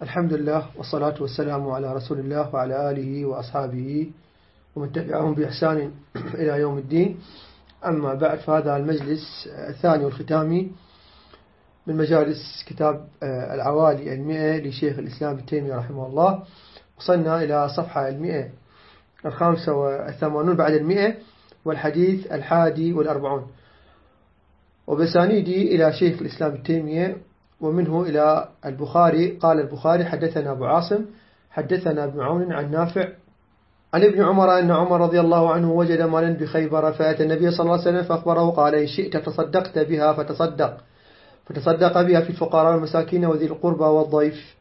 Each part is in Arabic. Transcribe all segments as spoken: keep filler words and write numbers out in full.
الحمد لله والصلاة والسلام على رسول الله وعلى آله وأصحابه ومن تبعهم بإحسان إلى يوم الدين. أما بعد، فهذا المجلس الثاني والختامي من مجالس كتاب العوالي المئة لشيخ الإسلام ابن تيمية رحمه الله. وصلنا إلى صفحة المئة الخامسة والثمانون بعد المئة والحديث الحادي والأربعون، وبسانيدي إلى شيخ الإسلام ابن تيمية ومنه إلى البخاري. قال البخاري: حدثنا أبو عاصم حدثنا ابن عون عن نافع عن ابن عمر أن عمر رضي الله عنه وجد مالا بخيبر، فأتى النبي صلى الله عليه وسلم فأخبره قال: إن شئت تصدقت بها فتصدق فتصدق بها في الفقراء والمساكين وذي القربى والضيف.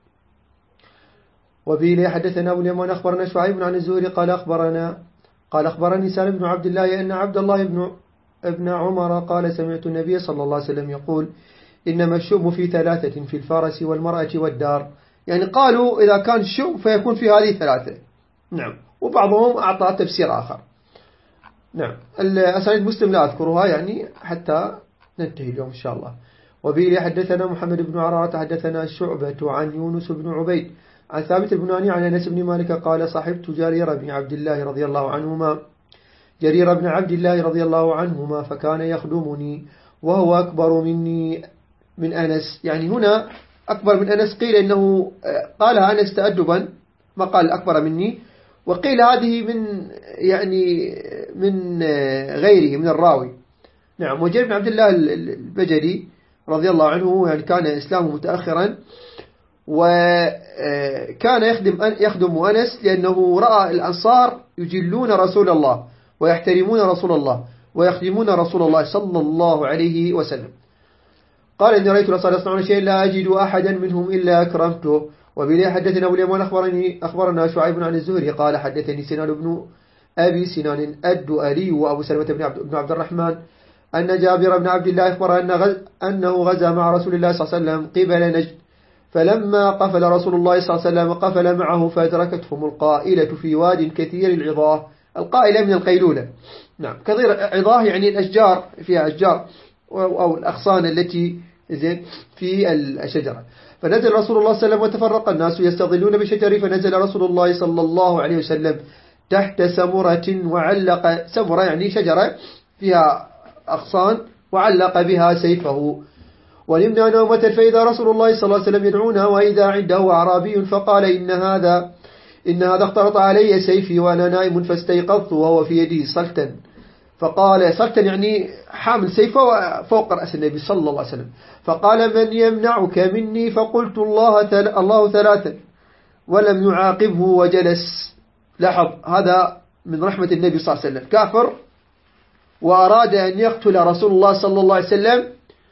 وبه حدثنا أبو اليمان أخبرنا شعيب عن الزهري قال أخبرنا قال أخبرني سالم بن عبد الله أن عبد الله بن ابن عمر قال: سمعت النبي صلى الله عليه وسلم يقول: إنما الشؤم في ثلاثة، في الفارس والمرأة والدار. يعني قالوا إذا كان الشؤم فيكون في هذه ثلاثة. نعم. وبعضهم أعطى تفسير آخر. نعم. الأسانيد مسلم لا أذكرها يعني حتى ننتهي اليوم إن شاء الله. وبه حدثنا محمد بن عرارة حدثنا شعبة عن يونس بن عبيد عن ثابت البناني عن أنس بن مالك قال: صحبت جرير بن عبد الله رضي الله عنهما جرير بن عبد الله رضي الله عنهما فكان يخدمني وهو أكبر مني من أنس. يعني هنا أكبر من أنس قيل إنه قالها أنس تأدبا، ما قال أكبر مني، وقيل هذه من يعني من غيره من الراوي. نعم. وجرير بن عبد الله البجلي رضي الله عنه يعني كان إسلامه متأخرا، وكان يخدم يخدم أنس لأنه رأى الأنصار يجلون رسول الله ويحترمون رسول الله ويخدمون رسول الله صلى الله عليه وسلم. قال: إني رأيت الأنصار يصنعون شيئا لا أجد أحدا منهم إلا أكرمته. وبه حدثنا أبو اليمان أخبرني أخبرنا شعيب عن الزهري قال: حدثني سنان بن أبي سنان الدؤلي وأبو سلمة بن عبد الرحمن أن جابر بن عبد الله أخبر أن غز أنه غزا مع رسول الله صلى الله عليه وسلم قبل نجد، فلما قفل رسول الله صلى الله عليه وسلم قفل معه فأدركتهم القائلة في واد كثير العظاه. القائلة من القيلولة. نعم. كثير عظاه يعني الأشجار، فيها أشجار أو الأغصان التي زين في الشجرة. فنزل رسول الله صلى الله عليه وسلم وتفرق الناس يستظلون بشجر، فنزل رسول الله صلى الله عليه وسلم تحت سمرة وعلق سمرة يعني شجرة فيها أغصان وعلق بها سيفه. ونمنا نومة فإذا رسول الله صلى الله عليه وسلم يدعونا وإذا عنده أعرابي فقال: إن هذا إن هذا اخترط علي سيفي وأنا نائم فاستيقظت وهو في يده سلتا. فقال سلتا يعني حامل سيفه فوق رأس النبي صلى الله عليه وسلم. فقال: من يمنعك مني؟ فقلت: الله ثل... الله ثلاثا، ولم يعاقبه وجلس. لاحظ هذا من رحمة النبي صلى الله عليه وسلم، كافر وأراد أن يقتل رسول الله صلى الله عليه وسلم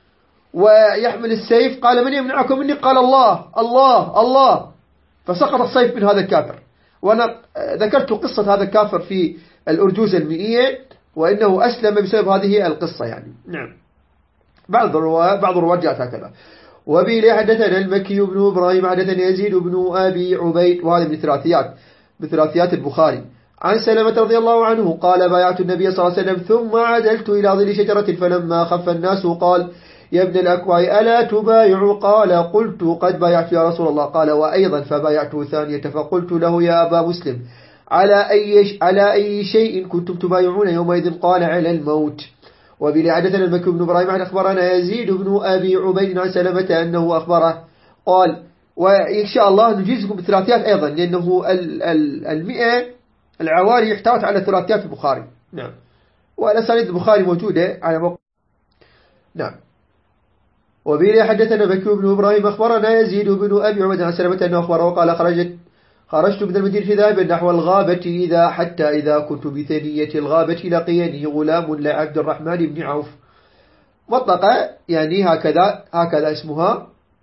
ويحمل السيف، قال: من يمنعك مني؟ قال: الله الله الله، فسقط السيف من هذا الكافر. وأنا ذكرت قصة هذا الكافر في الأرجوزة المئية، وإنه أسلم بسبب هذه القصة يعني. نعم. بعض الرواة بعض الرواة جاءت هكذا. وبه حدثنا المكي بن إبراهيم حدثنا يزيد بن أبي عبيد، وهذا من ثلاثيات بثلاثيات البخاري، عن سلمة رضي الله عنه قال: بايعت النبي صلى الله عليه وسلم ثم عدلت إلى ظل شجرة، فلما خف الناس قال: يا ابن الأكوع ألا تبايع؟ قال: قلت: قد بايعت يا رسول الله. قال: وأيضا فبايعته ثانية، فقلت له: يا أبا مسلم، على أي على أي شيء كنتم تبايعون يومئذ؟ قال: على الموت. وبه حدثنا المكي بن إبراهيم عن أخبرنا يزيد بن أبي عبيد عن سلمة أنه أخبره قال. وإن شاء الله نجيزكم بالثلاثيات أيضا، لأنه المئة العوالي احتوت على ثلاثيات البخاري. نعم. والأسانيد البخاري موجودة على موقع. نعم. وبه حدثنا المكي بن إبراهيم أخبرنا يزيد بن أبي عبيد عن سلمة أنه أخبره وقال: خرجت خرجت من المدينة في ذهب نحو الغابة إذا حتى إذا كنت بثنية الغابة لقيني غلام لعبد الرحمن بن عوف. مطلقة يعني هكذا هكذا اسمها.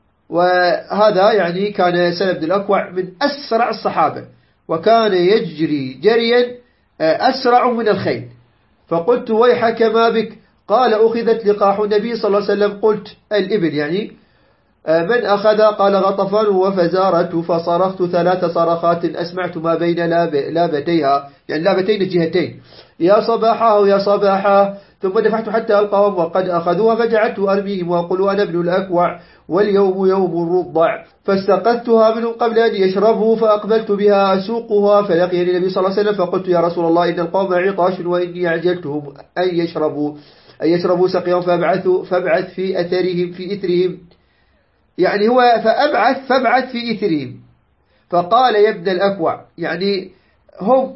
وهذا يعني كان سلم بن الأكوع من أسرع الصحابة، وكان يجري جريا أسرع من الخيل. فقلت: ويحك ما بك؟ قال: أخذت لقاح النبي صلى الله عليه وسلم. قلت: الإبل يعني. من أخذ؟ قال: غطفان وفزارة. فصرخت ثلاث صرخات أسمعت ما بين لاب لابتيها يعني لابتين الجهتين: يا صباحا يا صباحا. ثم دفعت حتى ألقاهم وقد أخذوها، فجعلت أرميهم وأقول: أنا ابن الأكوع واليوم يوم الرضع، فاستقذتها منهم قبل أن يشربوا فأقبلت بها أسوقها، فلقيني النبي صلى الله عليه وسلم فقلت يا رسول الله إن القوم عطاش وإني أعجلتهم أن يشربوا أن يشربوا سقيهم فابعثوا فابعث في أثرهم في إثرهم، يعني هو فأبعث فابعث في إثرهم. فقال يا ابن الأكوع، يعني هم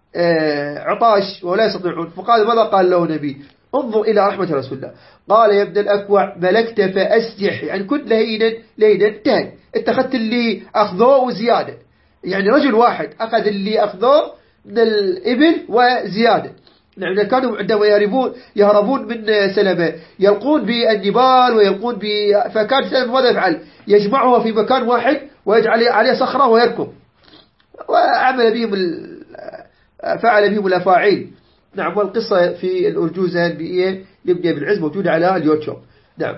عطاش ولا يستطيعون. فقال ماذا قال له النبي؟ انظر إلى رحمة رسول الله. قال يا ابن الأكوع ملكت فأسجح، يعني كنت لهينا لهينا انتهى، اتخذت اللي أخذوه وزيادة، يعني رجل واحد أخذ اللي أخذوه من الإبل وزيادة. يعني كانوا عندما يهربون يهربون من سلمة يلقون بالنبال ويلقون ب... فكان سلمة ماذا يفعل؟ يجمعها في مكان واحد ويجعل عليه صخرة ويركب، وعمل بهم ال... فعل بهم الأفاعيل. نعم، والقصة في الأرجوزة بإيه يبدأ بالعز موجودة على اليوتيوب. نعم.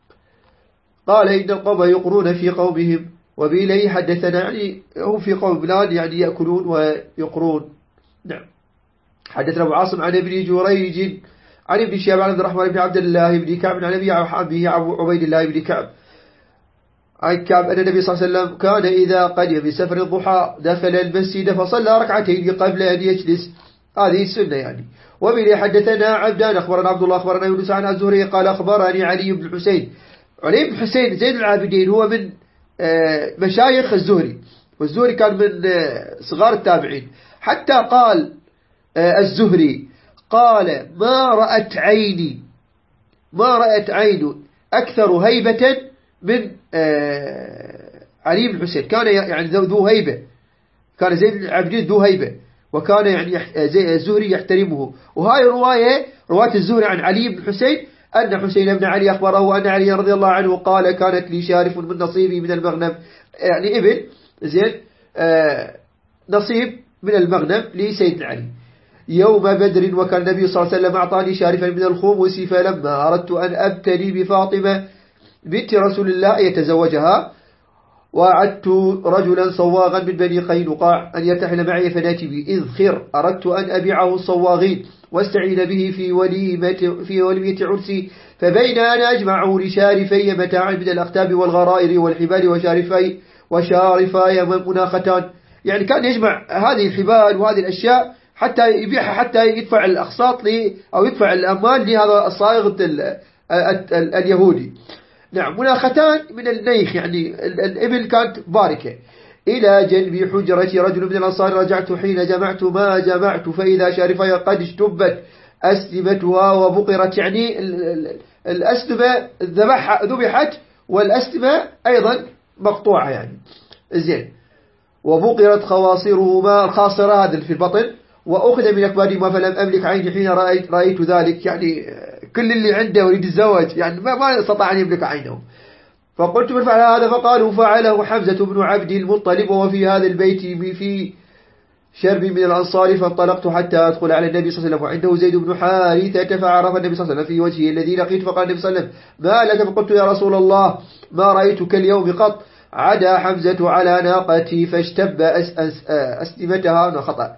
قال إن القوم يقرون في قومهم وبإليه حدثنا، يعني هم في قوم بلاد يعني يأكلون ويقرون. نعم. حدثنا أبو عاصم عن ابن جريج عن ابن شهاب عن عبد الرحمن بن عبد الله بن كعب عن أبي عبيد الله بن كعب عن كعب أن النبي صلى الله عليه وسلم كان إذا قدم بسفر الضحى دخل المسجد فصلى ركعتين قبل أن يجلس، هذه السنة يعني. وبه حدثنا عبدان أخبرنا عبد الله أخبرنا يونس عن الزهري قال أخبرني علي بن الحسين. علي بن حسين زين العابدين هو من مشايخ الزهري، والزهري كان من صغار التابعين. حتى قال الزهري قال ما رأت عيني ما رأت عين أكثر هيبة من علي بن حسين، كان يعني ذو هيبة، كان زين العابدين ذو هيبة، وكان يعني الزهري يحترمه. وهاي رواية رواية الزهري عن علي بن حسين أن حسين بن علي أخبره أن علي رضي الله عنه قال كانت لي شارف من نصيبي من المغنم، يعني ابن زين آه نصيب من المغنم لسيدنا علي يوم بدر، وكان النبي صلى الله عليه وسلم أعطاني شارفا من الخمس، فلما أردت أن أبتلي بفاطمة بنت رسول الله يتزوجها وعدت رجلا صواغا من بني قينقاع أن يرتحل معي فناتي بإذخر، أردت أن أبيعه الصواغين واستعين به في وليمة في وليمة عرسي، فبين أنا أجمع لشارفي متاعا من الأختاب والغرائر والحبال وشارفي وشارفاي مناختان، يعني كان يجمع هذه الحبال وهذه الأشياء حتى يبيعها حتى يدفع الأقساط لي أو يدفع الأموال لهذا الصائغ اليهودي. نعم، مناختان من النيخ، يعني الإبل كانت باركة. إلى جنب حجرة رجل من الأنصار رجعت حين جمعت ما جمعت فإذا شارفاي قد اشتبت أسلمتها وبقرت، يعني الأسلمة ذبحت والأسلمة أيضا مقطوعة يعني زين، وبقرت خواصرهما، الخاصرة هذا في البطن، وأخذ من أكبادهما فلم أملك عيني حين رأيت, رأيت ذلك، يعني كل اللي عنده يريد الزواج يعني ما, ما استطاع أن يملك عينه. فقلت من فعل هذا؟ فقالوا فعله حمزة بن عبد المطلب وفي هذا البيت في شرب من الأنصار، فانطلقت حتى أدخل على النبي صلى الله عليه وسلم وعنده زيد بن حارثة، فعرف النبي صلى الله عليه وسلم في وجهه الذي لقيت، فقال النبي صلى الله عليه وسلم ما لك؟ فقلت يا رسول الله ما رأيتك اليوم قط، عدا حمزة على ناقتي فاشتب أسلمتها خطأ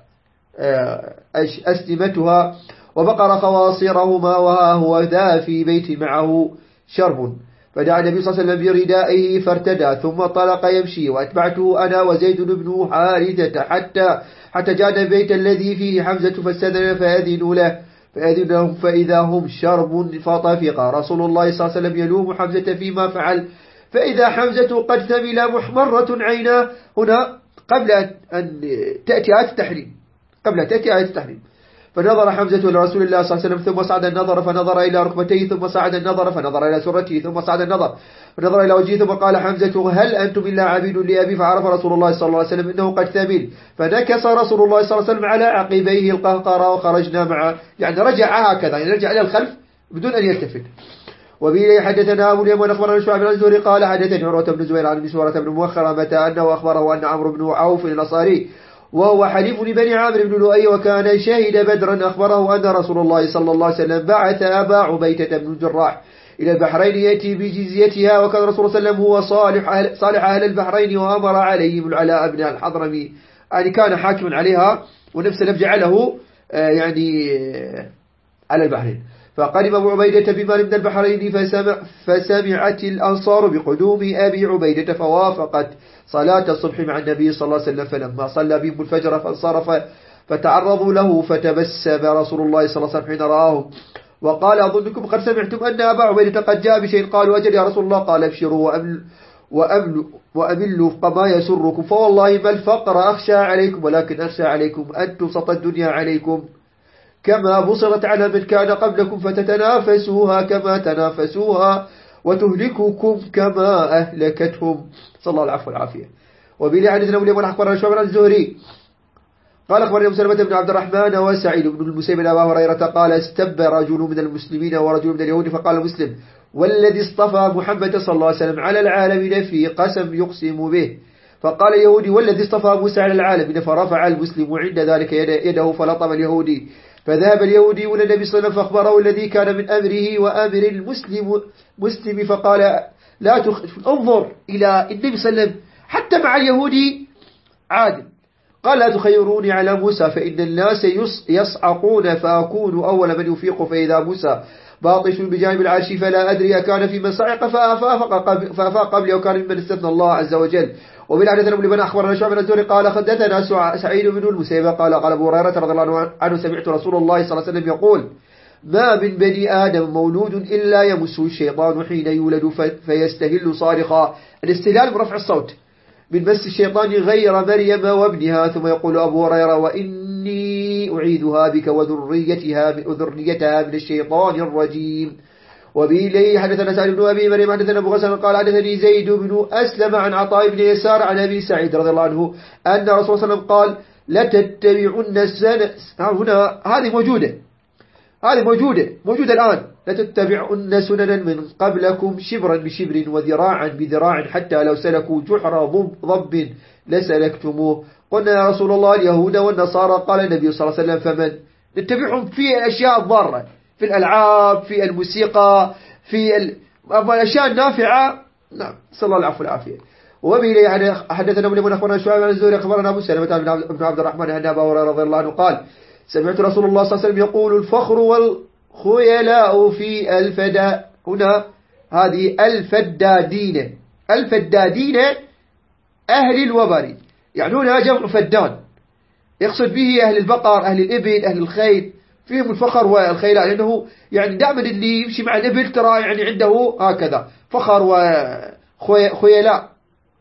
أسلمتها وبقر خواصرهما وها هو ذا في بيت معه شرب، فدعا النبي صلى الله عليه وسلم بردائه فارتدى ثم طلق يمشي، واتبعته أنا وزيد بن حارثة حتى حتى جاء البيت الذي فيه حمزة فاستدن فأذنوا له فأذن لهم فإذا هم شرب فطفق رسول الله صلى الله عليه وسلم يلوم حمزة فيما فعل، فإذا حمزة قد ثمل محمرة عيناه. هنا قبل أن تأتي آية التحريم قبل تأتي آية التحريم فنظر حمزة لرسول الله صلى الله عليه وسلم ثم صعد النظر فنظر إلى ركبتيه ثم صعد النظر فنظر إلى سرته ثم صعد النظر فنظر إلى وجهه ثم قال حمزة هل أنتم إلا عبيد لأبي؟ فعرف رسول الله صلى الله عليه وسلم إنه قد ثمل، فنكس رسول الله صلى الله عليه وسلم على عقبيه القهقرة وخرجنا معه، يعني رجع هكذا، يعني رجع إلى الخلف بدون أن يلتفت. وبه حدثنا أبو اليمن أخبرنا شعيب بن الزهري قال حدثني عروة بن زبير عن مسورة بن مخرمة أنه أخبره أن عمرو بن عوف الأنصاري وهو حليف لبني عامر بن لؤي وكان شهد بدرا أخبره أن رسول الله صلى الله عليه وسلم بعث أبا عبيدة بن الجراح إلى البحرين يأتي بجزيتها، وكان رسول الله صلى الله عليه وسلم هو صالح أهل, صالح أهل البحرين وأمر عليهم العلاء بن الحضرمي، يعني كان حاكما عليها ونفس الذي جعله يعني على البحرين. فقدم أبو عبيدة بمال من البحرين فسمع فسمعت الأنصار بقدوم أبي عبيدة فوافقت صلاة الصبح مع النبي صلى الله عليه وسلم فلما صلى بهم الفجر فانصرف فتعرضوا له فتبسم رسول الله صلى الله عليه وسلم حين رآه وقال أظنكم قد سمعتم أن أبا عبيدة قد جاء بشيء قالوا أجل يا رسول الله قال ابشروا وأمل وأمل وأملوا فما يسركم فوالله ما الفقر أخشى عليكم ولكن أخشى عليكم أن تبسط الدنيا عليكم كما بصرت على من كان قبلكم فتتنافسوها كما تنافسوها وتهلككم كما أهلكتهم صلى الله العفو والعافية. وبلي حدثنا أبو اليمن أخبرنا شعبة عن الزهري قال أخبرنا مسلمة بن عبد الرحمن وسعيد بن المسيب أبا هريرة قال استب رجل من المسلمين ورجل من اليهود فقال مسلم والذي اصطفى محمد صلى الله عليه وسلم على العالمين في قسم يقسم به فقال اليهودي والذي اصطفى موسى على العالمين فرفع المسلم عند ذلك يده فلطم اليهودي فذهب اليهودي إلى النبي صلى الله عليه وسلم فأخبره الذي كان من أمره وأمر المسلم مسلم فقال لا تخ... انظر إلى النبي صلى الله عليه وسلم حتى مع اليهودي عادل قال لا تخيروني على موسى فإن الناس يصعقون فأكون أول من يفيق فإذا موسى باطش بجانب العرش فلا أدري أكان في من صعق فأفاق قبل أو كان ممن استثنى الله عز وجل. وبلا حدثنا ابن لبن أخبرنا شعبة بن الزهري قال حدثنا سعيد بن المسيب قال قال أبو هريرة رضي الله عنه سمعت رسول الله صلى الله عليه وسلم يقول ما من بني آدم مولود إلا يمسه الشيطان حين يولد فيستهل صارخا الاستهلال برفع الصوت من مس الشيطان غير مريم وابنها ثم يقول أبو هريرة وإني أعيذها بك وذريتها من ذريتها من الشيطان الرجيم. وبإليه حدثنا سعيد بن أبي مريم حدثنا أبو غسان قال حدثني زيد بن أسلم عن عطاء بن يسار عن أبي سعيد رضي الله عنه أن رسول الله صلى الله عليه وسلم قال لتتبعن السنة هنا هذه موجودة هذه موجودة موجودة الآن لتتبعن سننا من قبلكم شبرا بشبر وذراعا بذراع حتى لو سلكوا جحر ضب لسلكتموه. قلنا يا رسول الله اليهود والنصارى قال النبي صلى الله عليه وسلم فمن نتبعهم في الأشياء الضارة في الألعاب في الموسيقى في الأشياء النافعة نعم صلى الله العفو والعافية. وبه حدثنا ابن لبن أخبرنا شعيب عن الزهري أخبرنا أبو سلمة بن عبد الرحمن أن أبا هريرة رضي الله عنه قال سمعت رسول الله صلى الله عليه وسلم يقول الفخر والخيلاء في الفدا هنا هذه الفدادين الفدادين أهل الوبر يعني هنا جمع فدان يقصد به أهل البقر أهل الإبل أهل الخيل فيهم الفخر والخيلاء لأنه يعني دائما اللي يمشي مع الإبل ترى يعني عنده هكذا فخر وخيلاء.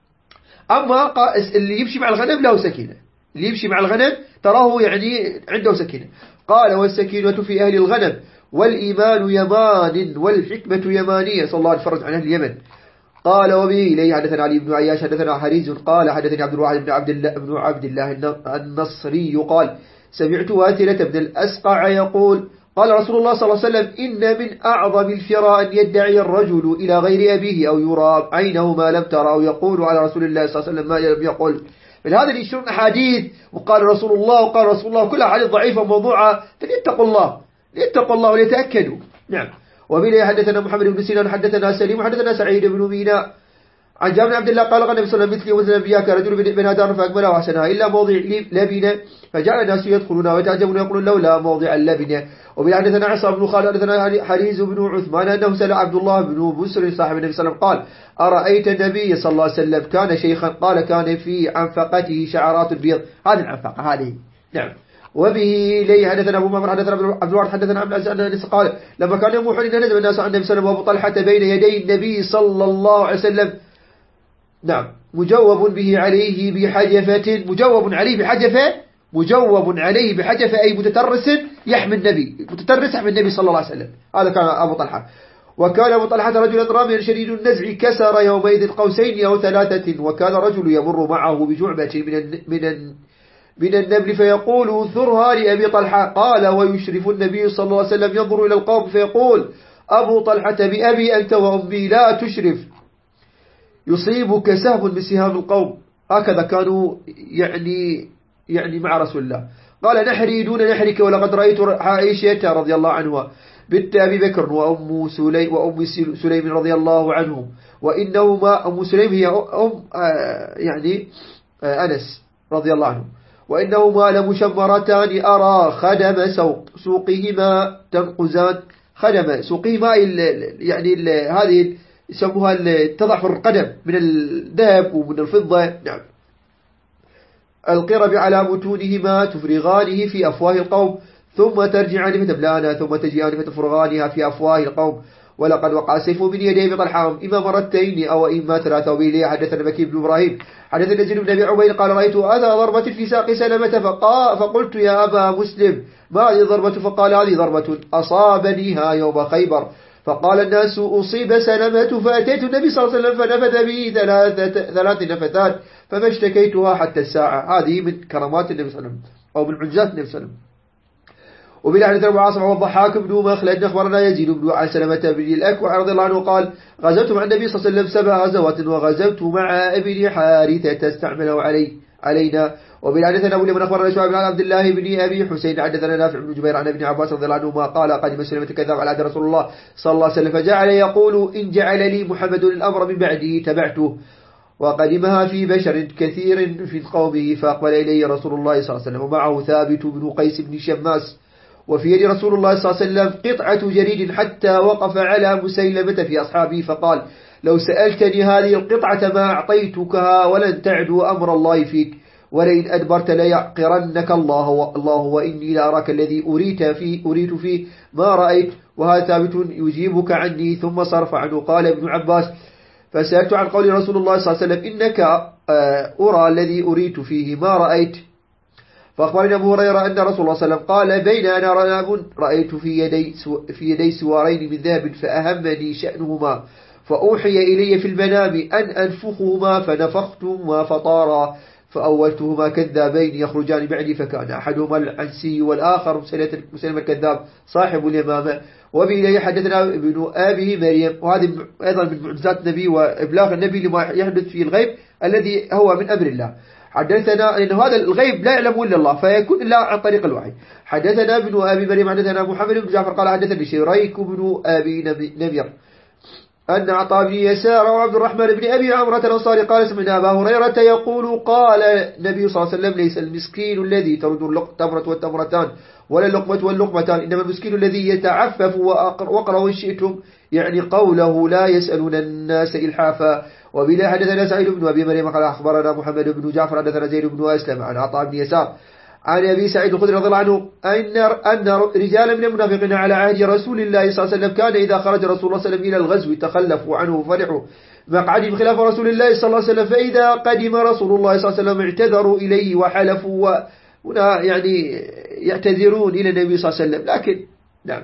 أما اللي يمشي مع الغنم له سكينة اللي يمشي مع الغنم تراه يعني عنده سكينة. قال والسكينة في أهل الغنم والإيمان يمان والحكمة يمانية صلى الله عليه وسلم عن أهل اليمن. قال وبه إليه حدثنا علي بن عياش حدثنا حريز قال حدثني عبد الواحد بن عبد الله بن عبد الله النصري قال سمعت واثلة بن الأسقع يقول قال رسول الله صلى الله عليه وسلم إن من أعظم الفراء أن يدعي الرجل إلى غير أبيه أو يرى عينه ما لم ترى أو يقول على رسول الله صلى الله عليه وسلم ما لم يقل. من هذا اللي يشرون أحاديث وقال رسول الله وقال رسول الله كلها حديث ضعيفة وموضوعة فليتقوا الله ليتقوا الله وليتأكدوا. نعم. وبه حدثنا محمد بن سينان حدثنا سليم وحدثنا سعيد بن ميناء عن جابر بن عبد الله قال قال النبي صلى الله عليه وسلم مثلي ومثل الأنبياء كرجل بنى دار فأكملها وحسنها إلا موضع لبنة فجعل الناس يدخلون ويتعجبون يقولون لولا موضع اللبنة. وبه حدثنا عصام بن خالد حدثنا حريز بن عثمان أنه سأل عبد الله بن بسر صاحب النبي صلى الله عليه وسلم قال أرأيت النبي صلى الله عليه وسلم كان شيخا قال كان في عنفقته شعرات بيض هذه العنفقة هذه. نعم. وبه إليه حدثنا أبو معمر حدثنا عبد الوارث حدثنا عبد العزيز أنس قال لما كان يوم أحد نزل الناس عن النبي صلى الله عليه وسلم وأبو طلحة بين يدي النبي صلى الله عليه وسلم نعم مجوب به عليه بحجفة مجوب عليه بحجفة مجوب عليه بحجفة أي متترس يحمي النبي متترس يحمي النبي صلى الله عليه وسلم. هذا كان أبو طلحة. وكان أبو طلحة رجلا راميا شديد النزع كسر يومئذ قوسين أو ثلاثة وكان رجل يمر معه بجعبة من من من النبل فيقول ثرها لأبي طلحة قال ويشرف النبي صلى الله عليه وسلم ينظر إلى القوم فيقول أبو طلحة بأبي أنت وأمي لا تشرف يصيبك سهم من سهام القوم. هكذا كانوا يعني يعني مع رسول الله. قال نحري دون نحرك ولقد رأيت عائشة رضي الله عنها بنت أبي بكر وأم سليم وأم سليم رضي الله عنهم وإنهما أم سليم هي أم يعني أنس رضي الله عنه وإنهما لمشمرتان أرى خدم سوق سوقهما تنقزان خدم سقي ماء يعني ال هذه يسموها تضعفر القدم من الذهب ومن الفضة. نعم. القرب على متونهما تفرغانه في أفواه القوم ثم ترجعان فتبلانها ثم تجيان فتفرغانها في أفواه القوم. ولقد وقع سيف من يدي بطلحة إما مرتين أو إما ثلاثة. وبيلي حدثنا بكي بن إبراهيم حدثنا يزيد بن أبي عبيد قال رأيت أذى ضربة في ساق سلمة فقال فقلت يا أبا مسلم ما هذه ضربة؟ فقال هذه ضربة أصابنيها يوم خيبر. فقال الناس أصيب سلمة فأتيت النبي صلى الله عليه وسلم فنفذ بي ثلاث ثلاث نفثات فما اشتكيتها حتى الساعة. هذه من كرامات النبي صلى الله عليه وسلم أو من معجزات النبي صلى الله عليه وسلم. وبالعدد أبو عاصم والضحاك بن مخلد أخبرنا يزيد بن عن سلمة بن الأكوع رضي الله عنه قال غزوت مع النبي صلى الله عليه وسلم سبع غزوات وغزوت مع ابن حارثة استعمله علي علينا. وبالعدد أبو لمن أخبرنا شعب عن عبد الله بن أبي حسين حدثنا نافع بن جبير عن ابن عباس رضي الله عنهما قال قدم سلمة كذاب على عهد رسول الله صلى الله عليه وسلم فجعل يقول إن جعل لي محمد الأمر من بعده تبعته. وقدمها في بشر كثير في قومه فأقبل إليه رسول الله صلى الله عليه وسلم ومعه ثابت بن قيس بن شماس وفي يد رسول الله صلى الله عليه وسلم قطعة جريد حتى وقف على مسيلمة في أصحابه فقال لو سألتني هذه القطعة ما أعطيتكها ولن تعدو أمر الله فيك ولئن أدبرت ليعقرنك الله الله وإني لأراك الذي أريت فيه أريت فيه ما رأيت. وهذا ثابت يجيبك عني. ثم صرف عنه. قال ابن عباس فسألت عن قول رسول الله صلى الله عليه وسلم إنك أرى الذي أريت فيه ما رأيت. فأخبرنا أبو هريرة أن رسول الله صلى الله عليه وسلم قال بين أنا رناب رأيت في يدي في يدي سوارين من ذهب فأهمني شأنهما فأوحي إلي في المنام أن أنفخهما فنفختهما فطارا فأولتهما كذابين يخرجان بعدي فكان أحدهما العنسي والآخر مسلم الكذاب صاحب اليمامة. وبإليه حدثنا ابن أبي مريم وهذه أيضا من معجزات النبي وإبلاغ النبي لما يحدث في الغيب الذي هو من أمر الله. حدثنا أن هذا الغيب لا يعلمه إلا الله فيكون إلا عن طريق الوحي. حدثنا ابن أبي مريم حدثنا محمد بن جعفر قال حدثني شريك بن أبي نمير أن عطاء بن يسار وعبد الرحمن بن أبي عمرة الأنصاري قال سمعنا أبا هريرة يقول قال النبي صلى الله عليه وسلم ليس المسكين الذي ترد التمرة والتمرتان ولا اللقمة واللقمتان إنما المسكين الذي يتعفف وقرأوا إن شئتم يعني قوله لا يسألون الناس إلحافا. وبلا حدثنا سعيد بن أبي مريم قال أخبرنا محمد بن جعفر حدثنا زيد بن أسلم عن عطاء بن يسار عن أبي سعيد الخدري رضي الله عنه أن أن رجالا من المنافقين على عهد رسول الله صلى الله عليه وسلم كان إذا خرج رسول الله صلى الله عليه وسلم إلى الغزو تخلفوا عنه وفرحوا مقعدهم خلاف رسول الله صلى الله عليه وسلم فإذا قدم رسول الله صلى الله عليه وسلم اعتذروا إليه وحلفوا هنا يعني يعتذرون إلى النبي صلى الله عليه وسلم. لكن نعم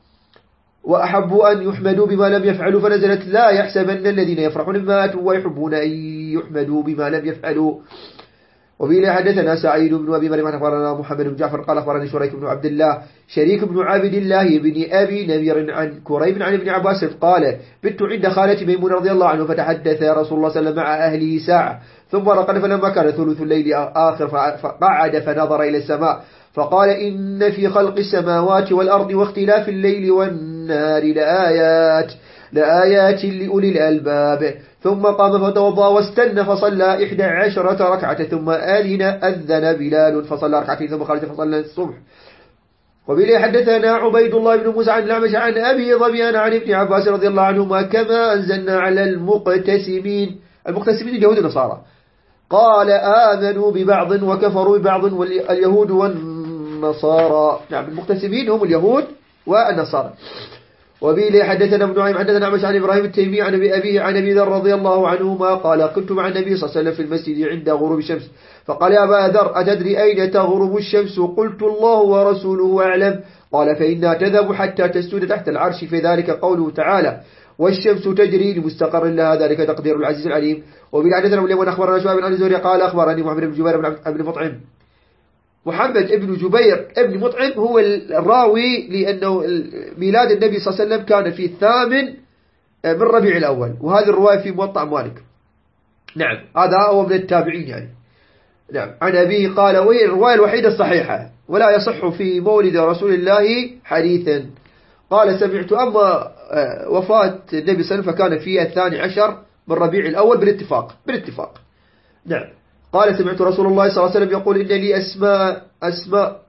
وأحبوا أن يحمدوا بما لم يفعلوا فنزلت لا يحسبن الذين يفرحون بما أتوا ويحبون أن يحمدوا بما لم يفعلوا. وبه حدثنا سعيد بن أبي مريم أخبرنا محمد بن جعفر قال أخبرني شريك بن عبد الله شريك بن عبد الله بن أبي نمير عن كريب عن ابن عباس قال بت عند خالتي ميمونة رضي الله عنه فتحدث رسول الله صلى الله عليه وسلم مع أهله ساعة ثم رقد فلما كان ثلث الليل آخر فقعد فنظر إلى السماء فقال إن في خلق السماوات والأرض واختلاف الليل والنهار لآيات لآيات لأولي الألباب. ثم قام فتوضأ واستنى فصلى إحدى عشرة ركعة ثم آذن أذن بلال فصلى ركعتين ثم خرج فصلى الصبح. وبه حدثنا عبيد الله بن موسى عن الأعمش عن أبي ظبيان عن ابن عباس رضي الله عنهما كما أنزلنا على المقتسمين المقتسمين اليهود والنصارى قال آمنوا ببعض وكفروا ببعض واليهود والنصارى. نعم المقتسمين هم اليهود والنصارى. وبه حدثنا ابن نعيم حدثنا عمش عن إبراهيم التيمي عن أبيه عن أبي ذر رضي الله عنهما قال كنت مع النبي صلى الله عليه وسلم في المسجد عند غروب الشمس فقال يا أبا ذر أتدري أين تغرب الشمس؟ قلت الله ورسوله أعلم. قال فإنها تذهب حتى تسجد تحت العرش في ذلك قوله تعالى والشمس تجري لمستقر لها ذلك تقدير العزيز العليم. وبالعدثنا وليون أخبرنا شعب عن الزهري قال أخبرني محمد بن جبير بن مطعم محمد ابن جبير ابن مطعم هو الراوي لأنه ميلاد النبي صلى الله عليه وسلم كان في الثامن من ربيع الأول وهذه الرواية في موطأ مالك. نعم هذا هو من التابعين يعني. نعم عن أبيه قال وهي الرواية الوحيدة الصحيحة ولا يصح في مولد رسول الله حديثا. قال سمعت أما وفاة النبي صلى الله عليه وسلم فكان في الثاني عشر من ربيع الأول بالاتفاق بالاتفاق. نعم قال سمعت رسول الله صلى الله عليه وسلم يقول إن لي أسماء أسماء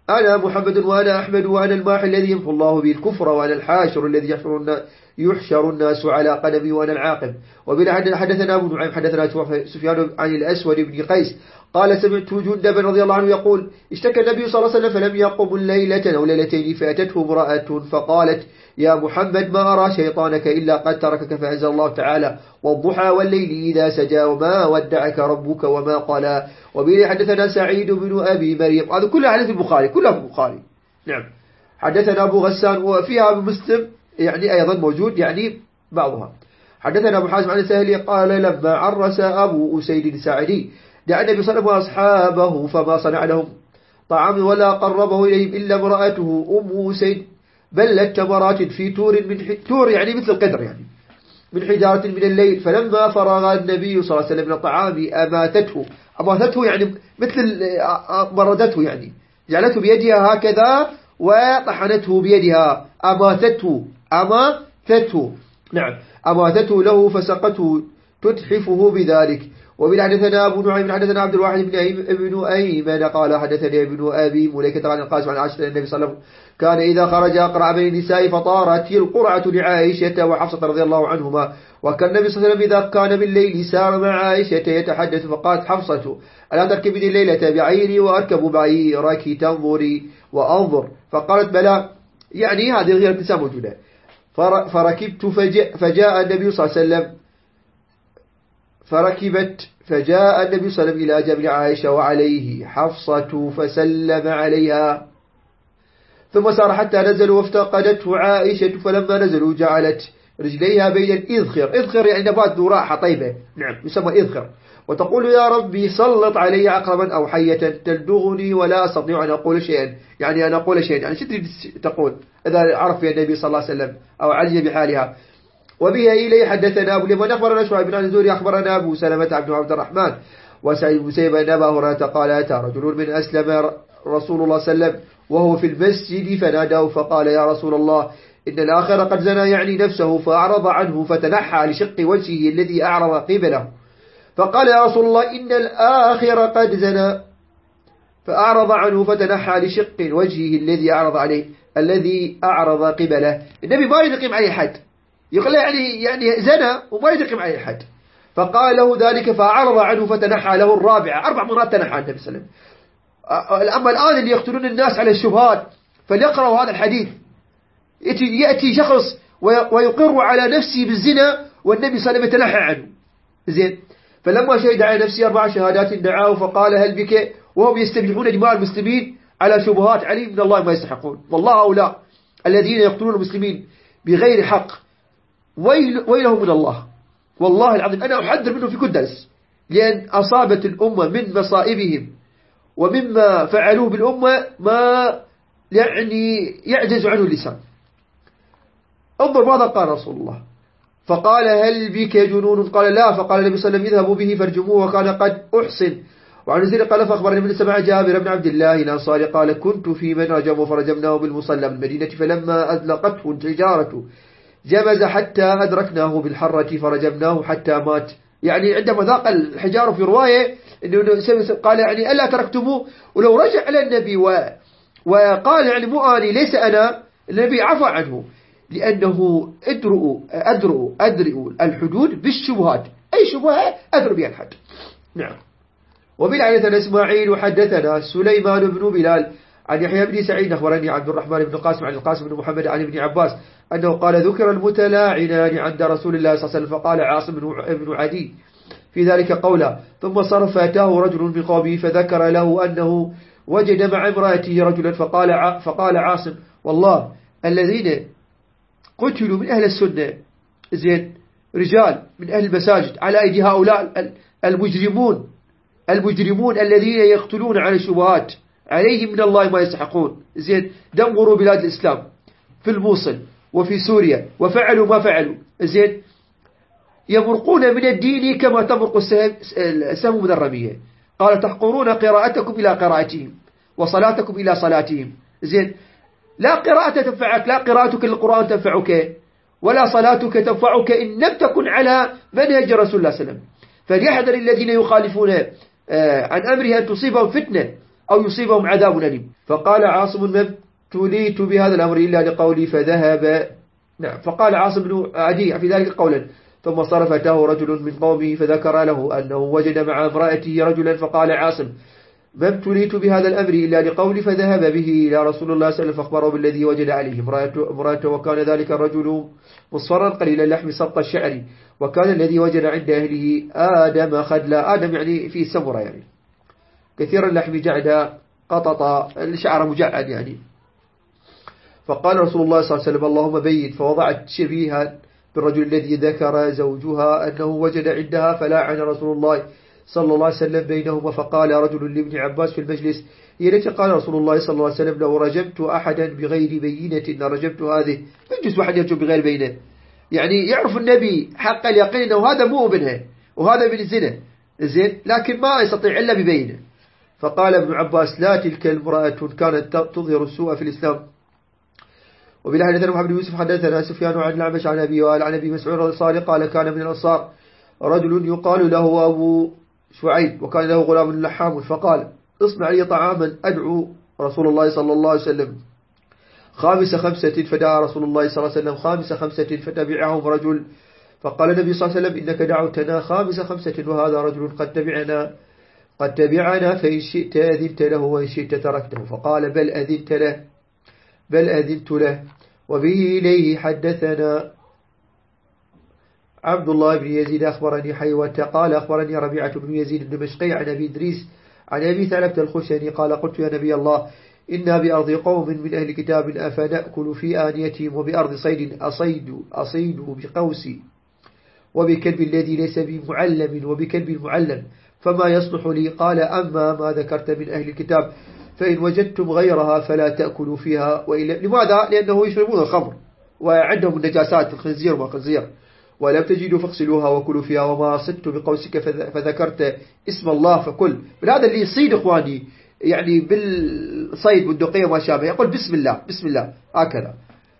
أنا محمد وأنا أحمد وأنا الماحي الذي يمحو الله به الكفر وأنا الحاشر الذي يحشر الناس يحشر الناس على قدمي وأنا العاقب. وبلا حدثنا أبو نعيم حدثنا سفيان عن الأسود بن قيس قال سمعت جندبا رضي الله عنه يقول اشتكى النبي صلى الله عليه وسلم فلم يقم الليلة أو ليلتين فأتته امرأة فقالت يا محمد ما أرى شيطانك إلا قد تركك فأنزل الله تعالى والضحى والليل إذا سجى وما ودعك ربك وما قلى. وبه حدثنا سعيد بن أبي مريم هذا كلها حديث البخاري كلها في البخاري. نعم. حدثنا أبو غسان وفيها مسلم يعني أيضا موجود يعني بعضها. حدثنا أبو حازم عن سهل قال لما عرس أبو أسيد ساعدي دعا النبي صلى الله عليه وسلم وأصحابه فما صنع لهم طعام ولا قربه إليهم إلا امرأته أم أسيد بلت تمرات في تور من ح... تور يعني مثل القدر يعني من حجارة من الليل فلما فرغ النبي صلى الله عليه وسلم من الطعام أماتته أماتته يعني مثل مردته يعني جعلته بيدها هكذا وطحنته بيدها أماتته أماتته نعم أماتته له فسقته تتحفه بذلك. وبن حدثنا أبو نعيم حدثنا عبد الواحد بن ابن أيمن قال حدثني ابن أبي مليكة عن القاسم عن عائشة النبي صلى الله عليه وسلم كان إذا خرج أقرع بين النساء فطارت القرعة لعائشة وحفصة رضي الله عنهما. وكان النبي صلى الله عليه وسلم إذا كان بالليل سار مع عائشة يتحدث فقالت حفصة ألا تركبني الليلة بعيري وأركب بعيرك تنظري وأنظر فقالت بلى يعني هذه غير النساء موجودة. فركبت فجاء, فجاء النبي صلى الله عليه وسلم فركبت فجاء النبي صلى الله عليه وسلم إلى جبل عائشة وعليه حفصة فسلم عليها ثم سار حتى نزلوا وافتقدته عائشة فلما نزلوا جعلت رجليها بين الإذخر. إذخر يعني نبات ذراحة طيبة نعم يسمى إذخر وتقول يا ربي سلط علي عقربا أو حية تلدغني ولا أستطيع أن أقول شيئا يعني أن أقول شيئا يعني شتري تقول إذا عرف يا النبي صلى الله عليه وسلم أو علي بحالها. وبه إليه حدثنا أبو اليمان أخبرنا شعيب بن الزهري أخبرنا أبو سلمة عبد عبد الرحمن وسعيد بن مسيب أن أبا هريرة قال أتى رجل من أسلم رسول الله صلى الله عليه وسلم وهو في المسجد فناداه فقال يا رسول الله إن الآخر قد زنى يعني نفسه فأعرض عنه فتنحى لشق وجهه الذي أعرض قبله فقال يا رسول الله إن الآخر قد زنى فأعرض عنه فتنحى لشق وجهه الذي أعرض عليه الذي أعرض قبله. النبي ما يقيم عليه حد يقول يعني يعني زنى وما يقيم عليه حد فقال له ذلك فأعرض عنه فتنحى له الرابعة أربع مرات تنحى النبي صلى الله عليه وسلم. أما الآن اللي يقتلون الناس على الشبهات فليقرأوا هذا الحديث يأتي شخص ويقر على نفسه بالزنا والنبي صلى الله عليه وسلم يتنحى عنه زين. فلما شهد على نفسه أربع شهادات دعاه فقال هل بك وهم يستبيحون دماء المسلمين على شبهات عليهم من الله ما يستحقون والله هؤلاء الذين يقتلون المسلمين بغير حق ويل ويلهم من الله والله العظيم أنا أحذر منهم في كل درس لأن أصابت الأمة من مصائبهم ومما فعلوه بالأمة ما يعني يعجز عنه اللسان. انظر ماذا قال رسول الله فقال هل بك جنون قال لا فقال النبي صلى الله عليه وسلم اذهبوا به فارجموه وكان قد أحسن. وعن زيد قال فأخبرني من سمع جابر بن عبد الله الأنصاري قال كنت في من رجمه فرجمناه بالمصلى بالمدينة فلما أذلقته الحجارة جمز حتى أدركناه بالحرة فرجمناه حتى مات. يعني عندما ذاق الحجار في رواية إنه قال يعني ألا تركتموه ولو رجع على النبي و وقال يعني مو أني ليس أنا النبي عفى عنه لأنه أدرؤوا أدرؤوا أدرئوا الحدود بالشبهات أي شبهة أدرؤ بها الحد. نعم. وبالعلة إسماعيل وحدثنا سليمان بن بلال عن يحيى بن سعيد أخبرني عبد الرحمن بن قاسم عن القاسم بن محمد عن ابن عباس أنه قال ذكر المتلاعنان عند رسول الله صلى الله عليه وسلم فقال عاصم بن عدي في ذلك قولا ثم صرف فأتاه رجل من قومه فذكر له أنه وجد مع امرأته رجلا فقال فقال عاصم والله الذين قتلوا من أهل السنة زين رجال من أهل المساجد على أيدي هؤلاء المجرمون المجرمون الذين يقتلون على الشبهات عليهم من الله ما يستحقون زين دمروا بلاد الإسلام في الموصل وفي سوريا وفعلوا ما فعلوا زين يمرقون من الدين كما تمرق السهم من الرمية. قال تحقرون قراءتكم إلى قراءتهم وصلاتكم إلى صلاتهم زين لا قراءة تنفعك لا قراءتك للقرآن تنفعك ولا صلاتك تنفعك إن لم تكن على منهج رسول الله صلى الله عليه وسلم. فليحذر الذين يخالفون عن أمره أن تصيبهم فتنة أو يصيبهم عذاب أليم. فقال عاصم ما ابتليت بهذا الأمر إلا لقولي فذهب. نعم. فقال عاصم بن عدي في ذلك قولا ثم صرف أتاه رجل من قومه فذكر له أنه وجد مع امرأته رجلا فقال عاصم ما ابتليت بهذا الأمر إلا لقولي فذهب به إلى رسول الله صلى الله عليه وسلم فأخبره بالذي وجد عليه امرأته وكان ذلك الرجل مصفرا قليل اللحم سبط الشعر وكان الذي وجد عند أهله آدم خدلا. آدم يعني فيه سمرة يعني كثير اللحم جعد قطط الشعر مجعد يعني. فقال رسول الله صلى الله عليه وسلم اللهم بيت. فوضعت شبيها بالرجل الذي ذكر زوجها أنه وجد عندها فلاعن رسول الله صلى الله عليه وسلم بينهما. فقال رجل لابن عباس في المجلس هي التي قال رسول الله صلى الله عليه وسلم لو رجمت أحدا بغير بينة رجمت هذه. يجوز واحد يرجم بغير بينة يعني يعرف النبي حق اليقين أنه هذا مو ابنها وهذا ابن الزنا زين لكن ما يستطيع إلا ببينة. فقال ابن عباس لا تلك المرأة كانت تظهر السوء في الإسلام. وبلا حدثنا محمد بن يوسف حدثنا سفيان عن الأعمش عن أبي وائل عن أبي مسعود الأنصاري قال كان من الأنصار رجل يقال له أبو شعيب وكان له غلام لحام فقال اصنع لي طعاما أدعو رسول الله صلى الله عليه وسلم. خامس خمسة فدعا رسول الله صلى الله عليه وسلم خامس خمسة فتبعهم رجل فقال النبي صلى الله عليه وسلم إنك دعوتنا خامس خمسة وهذا رجل قد تبعنا قد تبعنا فإن شئت أذنت له وإن شئت تركته. فقال بل أذنت له بل أذنت له. وبه إليه حدثنا عبد الله بن يزيد أخبرني حيوة قال أخبرني ربيعة بن يزيد الدمشقي عن أبي إدريس عن أبي ثعلبة الخشني قال قلت يا نبي الله إنا بأرض قوم من أهل كتاب أفنأكل في آنيتهم وبأرض صيد أصيد أصيد بقوسي وبكلب الذي ليس بمعلم وبكلب معلم فما يصلح لي. قال أما ما ذكرت من أهل الكتاب فإن وجدتم غيرها فلا تأكلوا فيها. وإلا لماذا؟ لأنه يشربون الخمر وعندهم النجاسات الخنزير وخنزير ولم تجدوا فاغسلوها وكلوا فيها وما صدت بقوسك فذكرت اسم الله فكل. من هذا اللي يصيد إخواني يعني بالصيد والدقية ما شابه يقول بسم الله بسم الله هكذا.